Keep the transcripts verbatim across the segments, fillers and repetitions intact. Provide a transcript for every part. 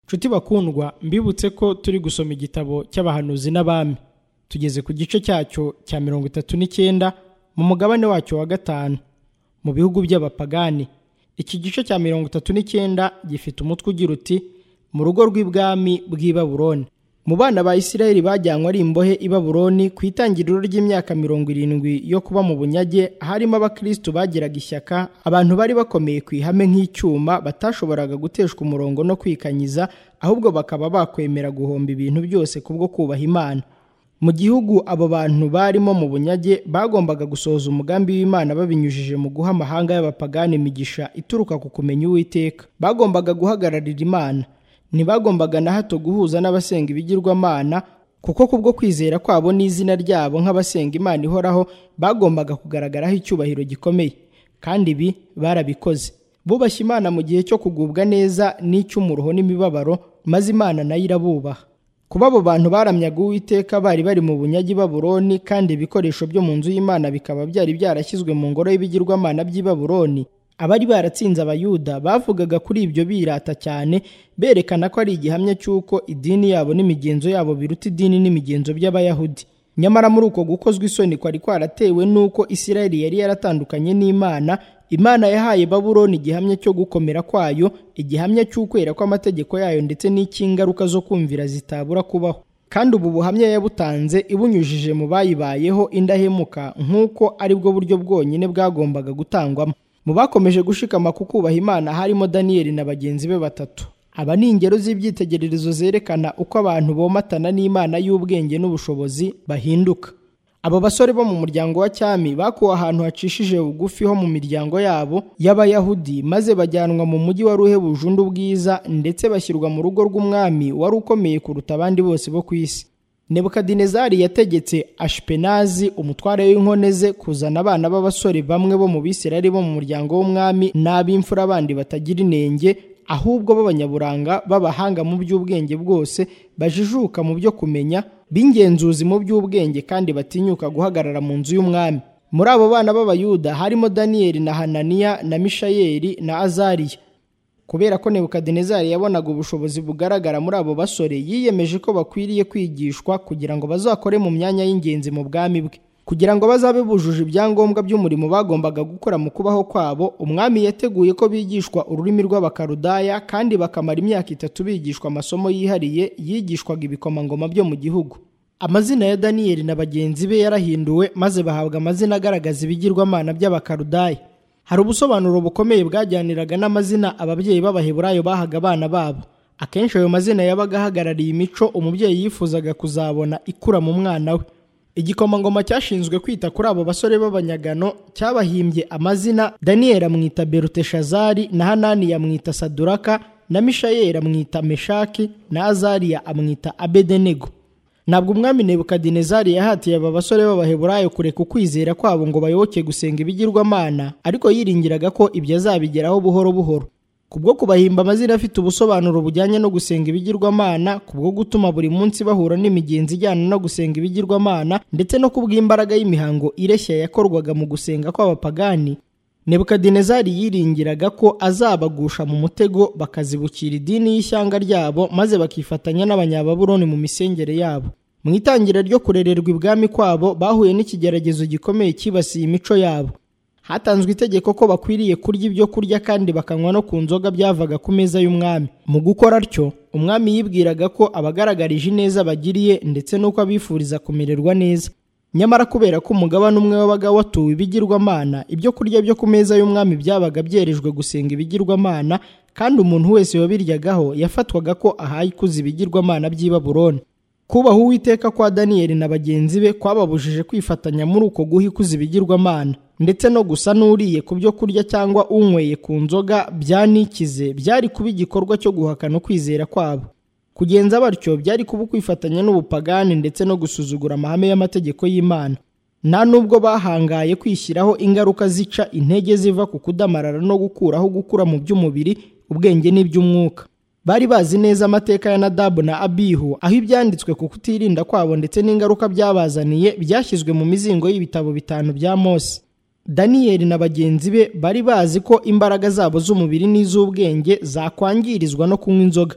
Nshuti bakundwa, mbibutse ko turi gusoma igitabo cy'abahanuzi n'abami. Tugeze ku gice cyacyo cya mirongo itatu n'icyenda mu mugabane wacyo wa gatanu mu bihugu by'abapagani. Iki gice cya mirongo itatu n'icyenda gifite umutwe ugira uti mu rugo rw'ibwami bw'i Babuloni. Mu bana ba Isirayeli bajyanywe ari imbohe i Babuloni ku itangiriro ry'imyaka mirongo irindwi yo kuba mu bunyage, harimo abakristo bagiraga ishyaka, abantu bari bakomeye ku ihame nk'icyuma, batashoboraga guteshwa umurongo no kwikanyiza, ahubwo bakaba bakwemera guhomba ibintu byose kubwo kubaha Imana. Mu gihugu abo bantu barimo mu bunyage bagombaga gusohoza umugambi w'Imana babinyujije mu guha amahanga y'abapagani imigisha ituruka ku kumenya Uwiteka. Bagombaga guhagararira Imana. Ntibagombaga na hato guhuza n'abasenga ibigirwamana, kuko kubwo kwizera kwabo n'izina ryabo nk'abasenga Imana ihoraho bagombaga kugaragaraho icyubahiro gikomeye. Kandi ibi barabikoze. Bubashye Imana mu gihe cyo kugubwa neza n'icy'umuruho n'imibabaro, maze Imana nayo irabubaha. Kuba abo bantu baramyaga Uwiteka bari bari mu bunyagi Babuloni, kandi ibikoresho byo mu nzu y'Imana bikaba byari byarashyizwe mu ngoro y'ibigirwamana by'i Babuloni, abari baratsinze Abayuda bavugaga kuri ibyo birata cyane, berekana ko ari igihamya cy'uko idini yabo n'imigenzo yabo biruta idini n'imigenzo by'Abayahudi. Nyamara muri uko gukozwa isoni kwari kwaratewe n'uko Isirayeli yari yaratandukanye n'Imana, Imana yahaye Babuloni igihamya cyo gukomera kwayo, igihamya cy'ukwera kw'amategeko yayo ndetse n'icy'ingaruka zo kumvira zitabura kubaho. Kandi ubu buhamya yabutanze ibunyujije mu bayibayeho indahemuka, nk'uko ari bwo buryo bwonyine bwagombaga gutangwamo. Mu bakomeje gushikama ku kubaha Imana harimo Daniyeli na bagenzi be batatu. Aba ni ingero z'ibyitegererezo zerekana uko abantu bomatana n'Imana y'ubwenge n'ubushobozi bahinduka. Abo basore bo mu muryango wa cyami bakuwe ahantu hacishije bugufi ho mu miryango yabo y'Abayahudi, maze bajyanwa mu mujyi wari uhebuje undi ubwiza, ndetse bashyirwa mu rugo rw'umwami wari ukomeye kuruta abandi bose bo ku isi. Nebukadinezari yategetse Ashipenazi umutware w'inkone ze kuzana abana b'abasore bamwe bo mu Bisirayeli bo mu muryango w'umwami n'ab'imfura bandi batagira inenge, ahubwo b'abanyaburanga b'abahanga mu by'ubwenge bwose, bajijuka mu byo kumenya, b'ingenzuzi mu by'ubwenge kandi batinyuka guhagarara mu nzu y'umwami. Muri abo bana b'Abayuda harimo Daniyeli na Hananiya na Mishayeli na Azariya. Kubera ko Nebukadinezari yabonaga ubushobozi bugaragara muri abo basore, yiyemeje ko bakwiriye kwigishwa kugira ngo bazakore mu myanya y'ingenzi mu bwami bwe. Kugira ngo bazabe bujuje ibyangombwa by'umurimo bagombaga gukora mu kubaho kwabo, umwami yateguye ko bigishwa ururimi rw'Abakarudaya, kandi bakamara imyaka itatu bigishwa amasomo yihariye yigishwaga ibikomangoma byo mu gihugu. Amazina ya Daniyeli na bagenzi be yarahinduwe, maze bahabwa amazina agaragaza ibigirwamana by'Abakarudaya. Hari ubusobanuro bukomeye bwajyaniraga n'amazina ababyeyi b'Abaheburayo bahaga abana babo. Akenshi ayo mazina yabaga ahagarariye imico umubyeyi yifuzaga kuzabona ikura mu mwana we. Igikomangoma cyashinzwe kwita kuri abo basore b'abanyagano cyabahimbye amazina. Daniyeli amwita Beluteshazari, na Hananiya amwita Saduraka, na Mishayeli amwita Meshaki, na Azariya amwita Abedenego. Ntabwo umwami Nebukadinezari yahatiye aba basore b'Abaheburayo kureka ukwizera kwabo ngo bayoboke gusenga ibigirwamana, ariko yiringiraga ko ibyo azabigeraho buhoro buhoro. Kubwo kubahimba amazina afite ubusobanuro bujyanye no gusenga ibigirwamana, kubwo gutuma buri munsi bahura n'imigenzi ijyana no gusenga ibigirwamana, ndetse no kubw'imbaraga y'imihango ireshya yakorwaga mu gusenga kw'abapagani, Nebukadinezari yiringiraga ko azabagusha mu mutego bakazibukira idini y'ishyanga ryabo, maze bakifatanya n'Abanyababuloni mu misengere yabo. Mu itangira ryo kurererwa ibwami kwabo bahuye n'ikigeragezo gikomeye kibasiye imico yabo. Hatanzwe itegeko ko bakwiriye kurya ibyo kurya kandi bakanywa no ku nzoga byavaga ku meza y'umwami. Mu gukora atyo, umwami yibwiraga ko abagaragarije ineza bagiriye, ndetse n'uko abifuriza kumererwa neza. Nyamara kubera ko umugabane umwe wabaga watuwe ibigirwamana, ibyo kurya byo ku meza y'umwami byabaga byerejwe gusenga ibigirwamana, kandi umuntu wese wabiryagaho yafatwaga ko ahaye ikuzo ibigirwamana by'i Babuloni. Kubaha Uwiteka kwa Daniyeli na bagenzi be kwababujije kwifatanya muri uko guha ikuzo ibigirwamana, ndetse no gusa n'uriye ku byo kurya cyangwa unyweye ku nzoga byanikize byari kuba igikorwa cyo guhakana ukwizera kwabo. Kugenza batyo byari kuba kwifatanya n'ubupagani ndetse no gusuzugura amahame y'amategeko y'Imana. Nta nubwo bahangaye kwishyiraho ingaruka zica intege ziva ku kudamarara no gukuraho gukura mu by'umubiri, ubwenge n'iby'umwuka. Bari bazi neza amateka ya Nadabu na Abihu, aho ibyanditswe ku kutirinda kwabo ndetse n'ingaruka byabazaniye byashyizwe mu mizingo y'ibitabo bitanu bya Mose. Daniyeli na bagenzi be bari bazi ko imbaraga zabo z'umubiri n'iz'ubwenge zakwangirizwa no kunywa inzoga.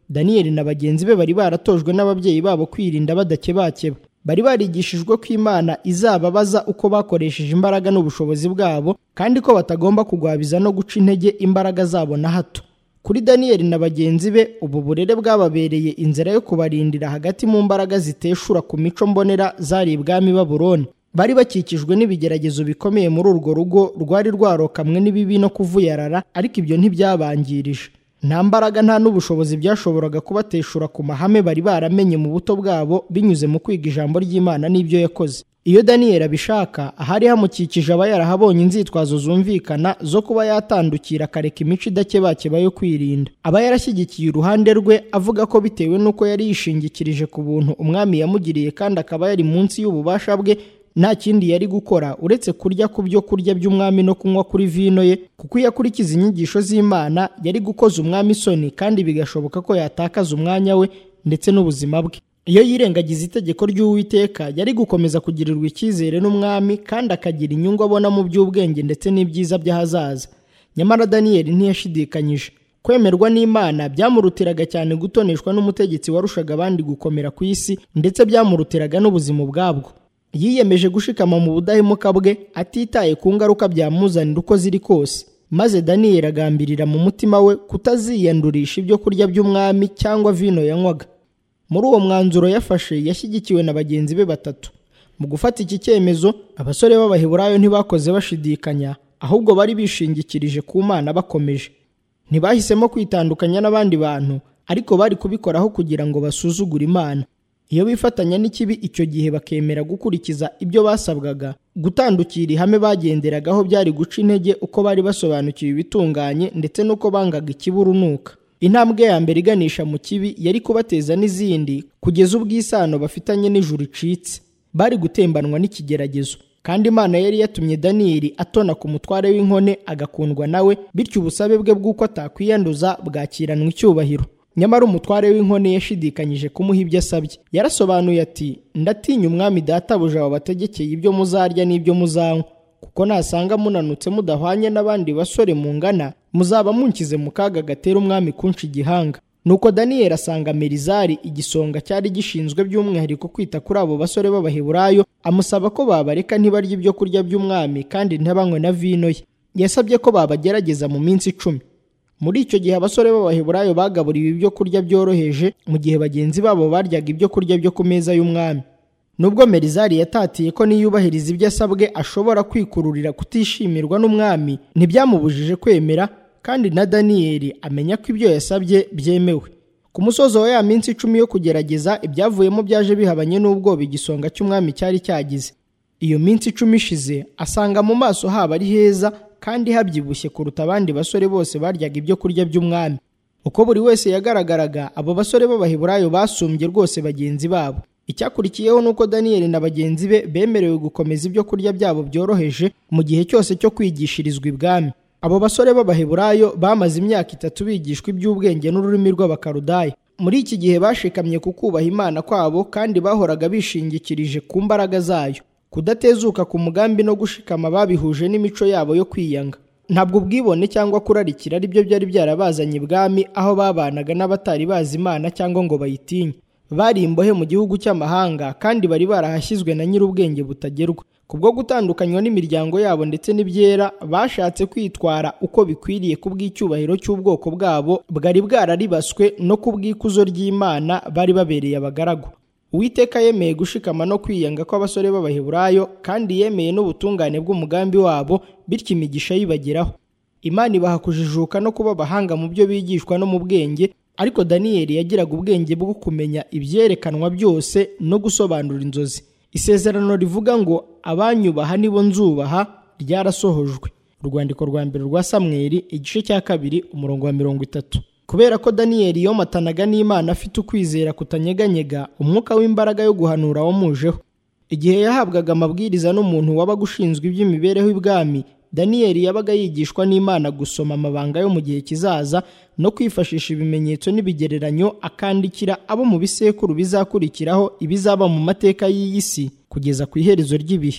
Daniyeli na bagenzi be bari baratojwe n'ababyeyi babo kwirinda badakebakeba. Bari barigishijwe ko Imana izababaza uko bakoresheje imbaraga n'ubushobozi bwabo, kandi ko batagomba kugwabiza no guca intege imbaraga zabo na hato. Kuri Daniyeli na bagenzi be, ubu burere bwababereye inzira yo kubarindira hagati mu mbaraga ziteshura ku mico mbonera zari ibwami Babuloni. Bari bakikijwe n'ibigeragezo bikomeye muri urwo rugo rwari rwarokamwe n'ibibi no kuvuyarara, ariko ibyo ntibyabangirije. Nta mbaraga nta n'ubushobozi byashoboraga kubateshura ku mahame bari baramenye mu buto bwabo binyuze mu kwiga ijambo ry'Imana n'ibyo yakoze. Iyo Daniyeli abishaka, ahari hamukikije aba yarahabonye inzitwazo zumvikana zo kuba yatandukira akareka imico idakebakeba yo kwirinda. Aba yarashyigikiye uruhande rwe, avuga ko bitewe n'uko yari yishingikirije ku buntu umwami yamugiriye kandi akaba yari munsi y'ububasha bwe, nta kindi yari gukora uretse kurya ku byo kurya by'umwami no kunywa kuri vino ye, kuko iyo akurikiza inyigisho z'Imana yari gukoza umwami isoni, kandi bigashoboka ko yatakaza umwanya we ndetse n'ubuzima bwe. Iyo yirengagiza itegeko ry'Uwiteka, yari gukomeza kugirirwa icyizere n'umwami kandi akagira inyungu abona mu by'ubwenge ndetse n'ibyiza by'ahazaza. Nyamara Daniyeli ntiyashidikanyije. Kwemerwa n'Imana byamurutiraga cyane gutoneshwa n'umutegetsi warushaga abandi gukomera ku isi, ndetse byamurutiraga n'ubuzima ubwabwo. Yiyemeje gushikama mu budahemuka bwe, atitaye ku ngaruka byamuzanira uko ziri kose. Maze Daniyeli agambirira mu mutima we kutaziyandurisha ibyo kurya by'umwami cyangwa vino yanywaga. Muri uwo mwanzuro yafashe, yashyigikiwe na bagenzi be batatu. Mu gufata iki cyemezo, abasore b'Abaheburayo ntibakoze bashidikanya, ahubwo bari bishingikirije ku Mana bakomeje. Ntibahisemo kwitandukanya n'abandi bantu, ariko bari kubikoraho kugira ngo basuzugure Imana. Iyo bifatanya n'ikibi icyo gihe bakemera gukurikiza ibyo basabwaga, gutandukira ihame bagenderagaho byari guca intege uko bari basobanukiwe ibitunganye ndetse n'uko bangaga ikiburunuka. Intambwe ya mbere iganisha mu kibi yari kubateza n'izindi, kugeza ubwo isano bafitanye n'ijuru icitse. Bari gutembanwa n'ikigeragezo, kandi Imana yari yatumye Daniyeli atona ku mutware w'inkone agakundwa nawe, bityo ubusabe bwe bw'uko atakwiyanduza bwakiranwa icyubahiro. Nyamara umutware w'inkone yashidikanyije kumuha ibyo asabye. Yarasobanuye ati, ndatinya umwami databuja wabategekeye ibyo muzarya n'ibyo muzanywa, kuko nasanga munanutse mudahwanye n'abandi basore mungana, muzaba munkize mu kaga gatera umwami kunca igihanga. Nuko Daniyeli asanga Merizari, igisonga cyari gishinzwe by'umwihariko kwita kuri abo basore b'Abaheburayo, amusaba ko babareka ntibarya ibyo kurya by'umwami kandi ntibanywe na vino ye. Yasabye ko babagerageza mu minsi icumi. Muri icyo gihe abasore b'Abaheburayo bagaburiwe ibyo kurya byoroheje, mu gihe bagenzi babo baryaga ibyo kurya byo ku meza y'umwami. Nubwo Merizari yatatiye ko niyubahiriza ibyo asabwe ashobora kwikururira kutishimirwa n'umwami, ntibyamubujije kwemera, kandi na Daniyeli amenya ko ibyo yasabye byemewe. Ku musozo wa ya minsi icumi yo kugerageza, ibyavuyemo byaje bihabanye n'ubwoba igisonga cy'umwami cyari cyagize. Iyo minsi icumi ishize, asanga mu maso haba ari heza kandi habyibushye kuruta abandi basore bose baryaga ibyo kurya by'umwami. Uko buri wese yagaragaraga, abo basore b'Abaheburayo basumbye rwose bagenzi babo. Icyakurikiyeho nuko Daniyeli na bagenzi be bemerewe gukomeza ibyo kurya byabo byoroheje mu gihe cyose cyo kwigishirizwa ibwami. Abo basore b'Abaheburayo bamaze imyaka itatu bigishwa iby'ubwenge n'ururimi rw'Abakaludaya. Muri iki gihe bashikamye ku kubaha Imana kwabo, kandi bahoraga bishingikirije ku mbaraga zayo. Kudatezuka ku mugambi no gushikama babihuje n'imico yabo yo kwiyanga. Ntabwo ubwibone cyangwa kurarikira ari byo byari byarabazanye ibwami, aho babanaga n'abatari bazi Imana cyangwa ngo bayitinye. Bari imbohe mu gihugu cy'amahanga, kandi bari barahashyizwe na nyir'ubwenge butagerwa. Kubwo gutandukanywa n'imiryango yabo ndetse n'ibyera, bashatse kwitwara uko bikwiriye kubw'icyubahiro cy'ubwoko bwabo bwari bwararibaswe no kubw'ikuzo ry'Imana bari babereye abagaragu. Uwiteka yemeye gushikama no kwiyanga kw'abasore b'Abaheburayo, kandi yemeye n'ubutungane bw'umugambi wabo, bityo imigisha yibageraho. Imana ibaha kujijuka no kuba abahanga mu byo bigishwa no mu bwenge, ariko Daniyeli yagiraga ubwenge bwo kumenya ibyerekanwa byose no gusobanura inzozi. Isezerano rivuga ngo abanyubaha nibo nzubaha ryarasohojwe. Urwandiko rwa mbere rwa Samweli, igice cya kabiri, umurongo wa mirongo itatu. Kubera ko Daniyeli yomatanaga n'Imana afite ukwizera kutanyeganyega, umwuka w'imbaraga yo guhanura wamujeho. Igihe yahabwaga amabwiriza n'umuntu wabaga ushinzwe iby'imibereho y'ibwami, Daniyeli yabaga yigishwa n'Imana gusoma amabanga yo mu gihe kizaza no kwifashisha ibimenyetso n'ibigereranyo, akandikira abo mu bisekuru bizakurikiraho ibizaba mu mateka y'iyi si kugeza ku iherezo ry'ibihe.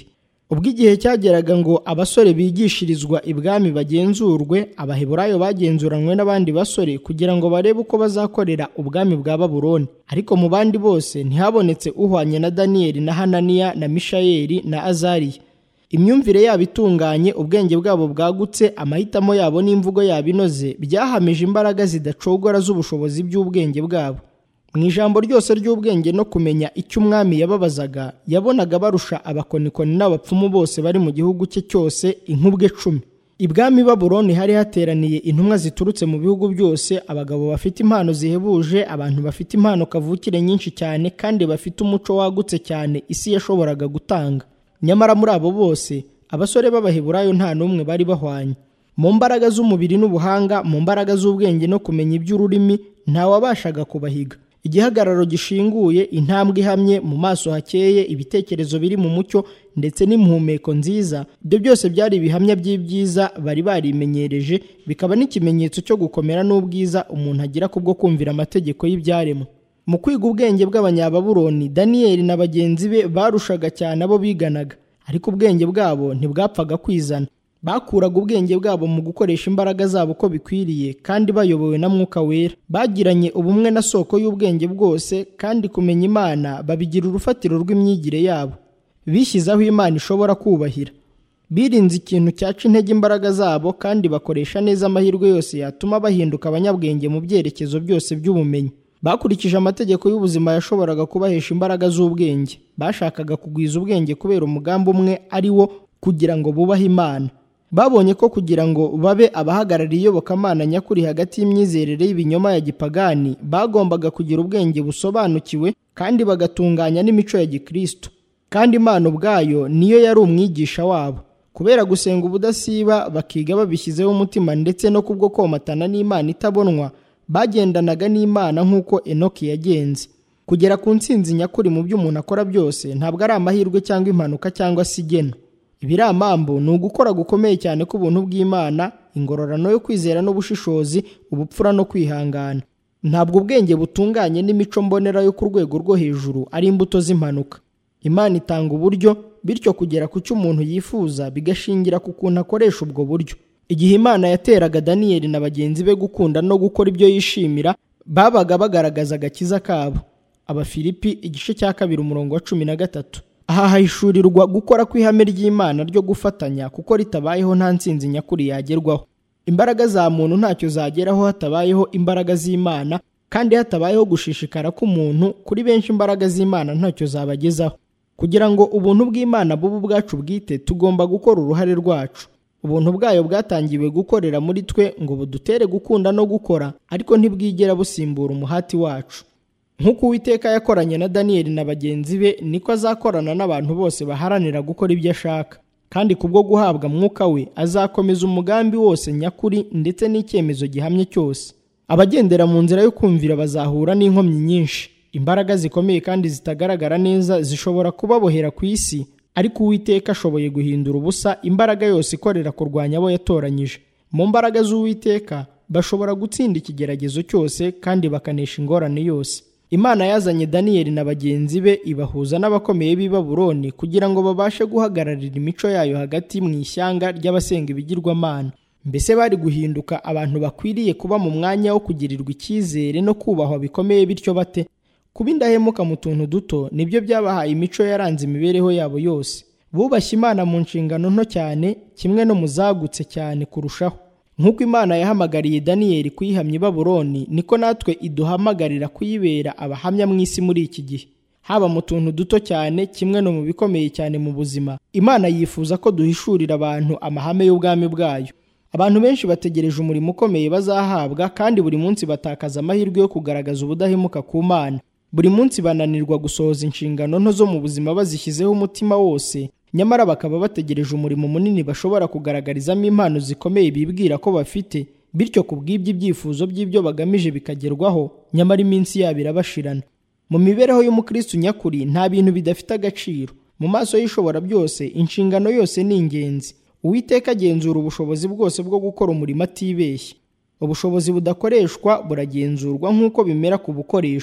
ubwo igihe cyageraga ngo abasore bigishirizwa ibwami bagenzurwe, abaheburayo bagenzuranywe n'abandi basore kugira ngo barebe uko bazakorera ubwami bwa Babuloni. Ariko mu bandi bose ntihabonetse uhwanye na Daniyeli na Hananiya na Mishayeli na Azariya. Imyumvire yabo itunganye, ubwenge bwabo bwagutse, amahitamo yabo n'imvugo yabo inoze byahamije imbaraga zidacogora z'ubushobozi by'ubwenge bwabo. Mu ijambo ryose ry'ubwenge no kumenya icyo umwami yababazaga, yabonaga barusha abakonikoni n'abapfumu bose bari mu gihugu cye cyose inkubwe cumi. Ibwami Babuloni hari hateraniye intumwa ziturutse mu bihugu byose, abagabo bafite impano zihebuje, abantu bafite impano kavukire nyinshi cyane kandi bafite umuco wagutse cyane isi yashoboraga gutanga. Nyamara muri abo bose abasore b'abaheburayo nta n'umwe bari bahwanye. Mu mbaraga z'umubiri n'ubuhanga, mu mbaraga z'ubwenge no kumenya iby'ururimi, nta wabashaga kubahiga. Igihagararo gishinguye, intambwe ihamye, mu maso hakeye, ibitekerezo biri mu mucyo ndetse n'impumeko nziza, ibyo byose byari ibihamya by'ibyiza bari barimenyereje, bikaba n'ikimenyetso cyo gukomera n'ubwiza umuntu agira kubwo kumvira amategeko y'ibyaremwe. Mu kwiga ubwenge bw'abanyababuloni, Daniyeli na bagenzi be barushaga cyane abo biganaga, ariko ubwenge bwabo ntibwapfaga kwizana. Bakuraga ubwenge bwabo mu gukoresha imbaraga zabo uko bikwiriye kandi bayobowe na Mwuka Wera. Bagiranye ubumwe na soko y'ubwenge bwose, kandi kumenya Imana babigira urufatiro rw'imyigire yabo. Bishyizeho Imana ishobora kubahira. Birinze ikintu cyaca intege imbaraga zabo, kandi bakoresha neza amahirwe yose yatuma bahinduka abanyabwenge mu byerekezo byose by'ubumenyi. Bakurikije amategeko y'ubuzima yashoboraga kubahesha imbaraga z'ubwenge. Bashakaga kugwiza ubwenge kubera umugambi umwe, ari wo kugira ngo bubahe Imana. Babonye ko kugira ngo babe abahagarariye iyobokamana nyakuri hagati y'imyizerere y'ibinyoma ya gipagani, bagombaga kugira ubwenge busobanukiwe kandi bagatunganya n'imico ya Gikristo. Kandi Imana ubwayo niyo yari umwigisha wabo. Kubera gusenga ubudasiba, bakiga babishyizeho umutima, ndetse no kubwo komatana n'Imana itabonwa, bagendanaga n'Imana nk'uko Enoki yagenze. Kugera ku ntsinzi nyakuri mu byo umuntu akora byose ntabwo ari amahirwe cyangwa impanuka cyangwa se igeno. Ibiramambo ni ugukora gukomeye cyane k'ubuntu bw'Imana, ingororano yo kwizera n'ubushishozi, ubupfura no kwihangana. Ntabwo ubwenge butunganye n'imico mbonera yo ku rwego rwo hejuru ari imbuto z'impanuka. Imana itanga uburyo, bityo kugera ku cyo umuntu yifuza bigashingira ku kuntu akoresha ubwo buryo. Igihe Imana yateraga Daniyeli na bagenzi be gukunda no gukora ibyo yishimira, babaga bagaragaza agakiza kabo. Abafilipi igice cya kabiri umurongo wa cumi na gatatu. Aha hahishurirwa gukora kw'ihame ry'Imana ryo gufatanya, kuko ritabayeho nta ntsinzi nyakuri yagerwaho. Imbaraga za muntu ntacyo zageraho hatabayeho imbaraga z'Imana, kandi hatabayeho gushishikara k'umuntu, kuri benshi imbaraga z'Imana ntacyo zabagezaho. Kugira ngo ubuntu bw'Imana bube ubwacu bwite, tugomba gukora uruhare rwacu. Ubuntu bwayo bwatangiwe gukorera muri twe ngo budutere gukunda no gukora, ariko ntibwigera busimbura umuhati wacu. Nk'uko Uwiteka yakoranye na Daniyeli na bagenzi be, niko azakorana n'abantu bose baharanira gukora ibyo ashaka. Kandi kubwo guhabwa Mwuka we, azakomeza umugambi wose nyakuri ndetse n'icyemezo gihamye cyose. Abagendera mu nzira yo kumvira bazahura n'inkomyi nyinshi. Imbaraga zikomeye kandi zitagaragara neza zishobora kubabohera ku isi, ariko Uwiteka ashoboye guhindura ubusa imbaraga yose ikorera kurwanya abo yatoranyije. Mu mbaraga z'Uwiteka bashobora gutsinda ikigeragezo cyose kandi bakanesha ingorane yose. Imana yazanye Daniyeli na bagenzi be ibahuza n'abakomeye b'i Babuloni kugira ngo babashe guhagararira imico yayo hagati mu ishyanga ry'abasenga ibigirwamana. Mbese bari guhinduka abantu bakwiriye kuba mu mwanya wo kugirirwa icyizere no kubahwa bikomeye bityo bate? Kuba indahemuka mu tuntu duto nibyo byabahaye imico yaranze imibereho yabo yose. Bubashye Imana mu nshingano nto cyane, kimwe no muzagutse cyane kurushaho. Nk'uko Imana yahamagariye Daniyeli kuyihamya i Babuloni, niko natwe iduhamagarira kuyibera abahamya mu isi muri iki gihe. Haba mu tuntu duto cyane, kimwe no mu bikomeye cyane mu buzima, Imana yifuza ko duhishurira abantu amahame y'ubwami bwayo. Abantu benshi bategereje umurimo ukomeye bazahabwa, kandi buri munsi batakaza amahirwe yo kugaragaza ubudahemuka ku Mana. Buri munsi bananirwa gusohoza inshingano nto zo mu buzima bazishyizeho umutima wose, nyamara bakaba bategereje umurimo munini bashobora kugaragarizamo impano zikomeye bibwira ko bafite, bityo kubw'ibyo ibyifuzo by'ibyo bagamije bikagerwaho, nyamara iminsi yabo irabashirana. Mu mibereho y'umukristo nyakuri nta bintu bidafite agaciro. Mu maso y'ishobora byose, inshingano yose ni ingenzi. Uwiteka agenzura ubushobozi bwose bwo gukora umurimo atibeshye. Ubushobozi budakoreshwa buragenzurwa nk'uko bimera ku bukoreshwa.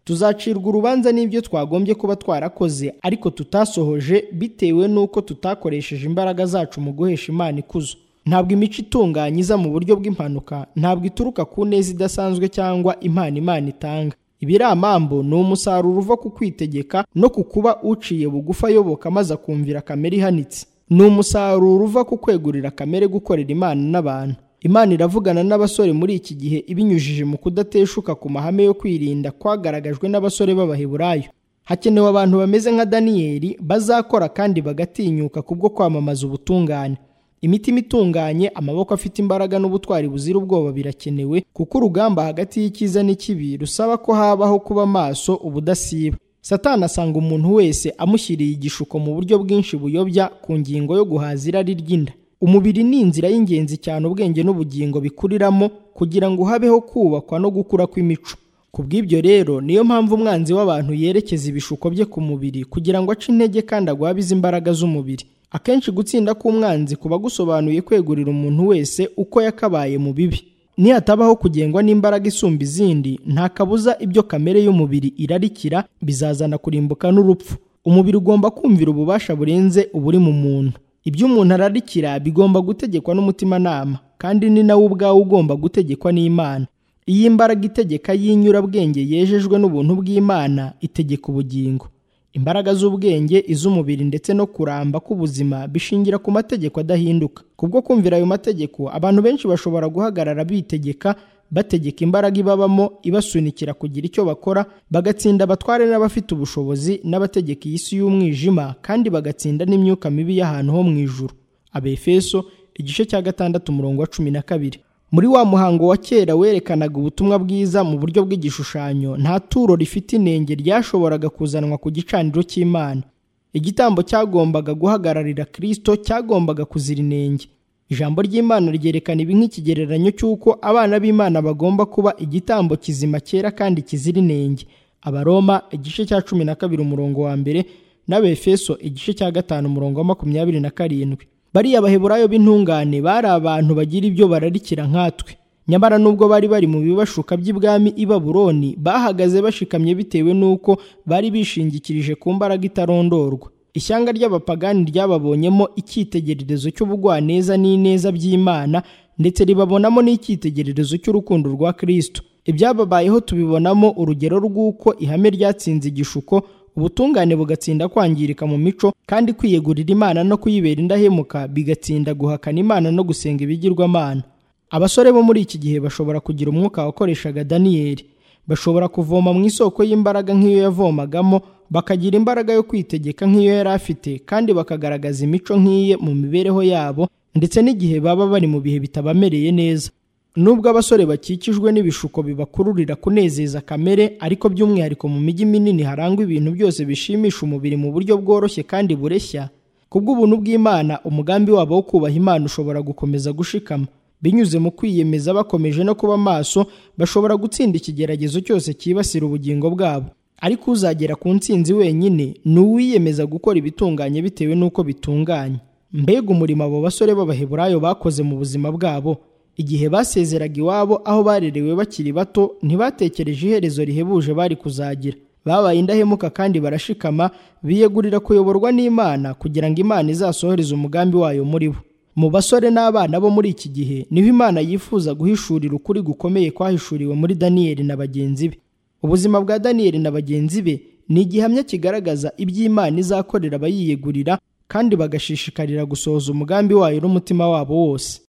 tuzacirwa urubanza n'ibyo twagombye kuba twarakoze ariko tutasohoje, bitewe n'uko tutakoresheje imbaraga zacu mu guhesha Imana ikuzo. Ntabwo imico itunganye iza mu buryo bw'impanuka, ntabwo ituruka ku neza idasanzwe cyangwa impano Imana itanga. Ibiramambo ni umusaruro uva ku kwitegeka no ku kuba uciye bugufi ayoboka maze akumvira kamere ihanitse. Ni umusaruro uva ku kwegurira kamere gukorera Imana n'abantu. Imana iravugana n'abasore muri iki gihe ibinyujije mu kudateshuka ku mahame yo kwirinda kwagaragajwe n'abasore b'Abaheburayo. Hakenewe abantu bameze nka Daniyeli bazakora kandi bagatinyuka kubwo kwamamaza ubutungane. Imitima itunganye, amaboko afite imbaraga n'ubutwari buzira ubwoba birakenewe, kuko urugamba hagati y'icyiza n'ikibi rusaba ko habaho kuba maso ubudasiba. Satani asanga umuntu wese amushyiriye igishuko mu buryo bwinshi buyobya ku ngingo yo guhaza irari ry'inda. Umubiri ni inzira y'ingenzi cyane ubwenge n'ubugingo bikuriramo kugira ngo habeho kubakwa no gukura kw'imico. Kubw'ibyo rero niyo mpamvu umwanzi w'abantu yerekeza ibishuko bye ku mubiri kugira ngo ace intege kandi agwabize imbaraga z'umubiri. Akenshi gutsinda k'umwanzi kuba gusobanuye kwegurira umuntu wese uko yakabaye mu bibi. Nihatabaho kugengwa n'imbaraga isumba izindi, nta kabuza ibyo kamere y'umubiri irarikira bizazana kurimbuka n'urupfu. Umubiri ugomba kumvira ububasha burenze uburi mu muntu. Ibyo umuntu ararikira bigomba gutegekwa n'umutimanama, kandi ni nawe ubwawe ugomba gutegekwa n'Imana. Iyi mbaraga itegeka y'inyurabwenge yejejwe n'ubuntu bw'Imana itegeka ubugingo. Imbaraga z'ubwenge, iz'umubiri ndetse no kuramba k'ubuzima bishingira ku mategeko adahinduka. Kubwo kumvira ayo mategeko, abantu benshi bashobora guhagarara bitegeka, bategeka imbaraga ibabamo ibasunikira kugira icyo bakora, bagatsinda abatware n'abafite ubushobozi n'abategeka iyi si y'umwijima, kandi bagatsinda n'imyuka mibi y'ahantu ho mu ijuru. Abefeso igice cya gatandatu umurongo wa cumi na kabiri. Muri wa muhango wa kera werekanaga ubutumwa bwiza mu buryo bw'igishushanyo, nta turo rifite inenge ryashoboraga kuzanwa ku gicaniro cy'Imana. Igitambo cyagombaga guhagararira Kristo cyagombaga kuzira inenge. Ijambo ry'Imana ryerekana ibi nk'ikigereranyo cy'uko abana b'Imana bagomba kuba igitambo kizima cyera kandi kizira inenge. Abaroma igice cya cumi na kabiri umurongo wa mbere n'Abefeso igice cya gatanu umurongo wa makumyabiri na karindwi. Bariya Abaheburayo b'intungane bari abantu bagira ibyo bararikira nkatwe. Nyamara nubwo bari bari mu bibashuka by'ibwami i Babuloni, bahagaze bashikamye bitewe n'uko bari bishingikirije ku mbaraga itarondorwa. Ishyanga ry'abapagani ryababonyemo icyitegererezo cy'ubugwaneza n'ineza by'Imana, ndetse ribabonamo n'icyitegererezo cy'urukundo rwa Kristo. Ibyababayeho tubibonamo urugero rw'uko ihame ryatsinze igishuko, ubutungane bugatsinda kwangirika mu mico, kandi kwiyegurira Imana no kuyibera indahemuka bigatsinda guhakana Imana no gusenga ibigirwamana. Abasore bo muri iki gihe bashobora kugira umwuka wakoreshaga Daniyeli. Bashobora kuvoma mu isoko y'imbaraga nk'iyo yavomagamo, bakagira imbaraga yo kwitegeka nk'iyo yari afite, kandi bakagaragaza imico nk'iye mu mibereho yabo, ndetse n'igihe baba bari mu bihe bitabamereye neza. Nubwo abasore bakikijwe n'ibishuko bibakururira kunezeza kamere, ariko by'umwihariko mu mijyi minini harangwa ibintu byose bishimisha umubiri mu buryo bworoshye kandi bureshya, kubw'ubuntu bw'Imana umugambi wabo wo kubaha Imana ushobora gukomeza gushikama. Binyuze mu kwiyemeza bakomeje no kuba maso, bashobora gutsinda ikigeragezo cyose cyibasira ubugingo bwabo. Ariko uzagera ku ntsinzi wenyine ni uwiyemeza gukora ibitunganye bitewe n'uko bitunganye. Mbega umurimo abo basore b'Abaheburayo bakoze mu buzima bwabo! Igihe basezeraga iwabo aho barerewe bakiri bato, ntibatekereje iherezo rihebuje bari kuzagira. Babaye indahemuka kandi barashikama, biyegurira kuyoborwa n'Imana kugira ngo Imana izasohoreze umugambi wayo muri bo. Mu basore n'abana bo muri iki gihe niho Imana yifuza guhishurira ukuri gukomeye kwahishuriwe muri Daniyeli na bagenzi be. Ubuzima bwa Daniyeli na bagenzi be ni igihamya kigaragaza iby'Imana izakorera abayiyegurira kandi bagashishikarira gusohoza umugambi wayo n'umutima wabo wose.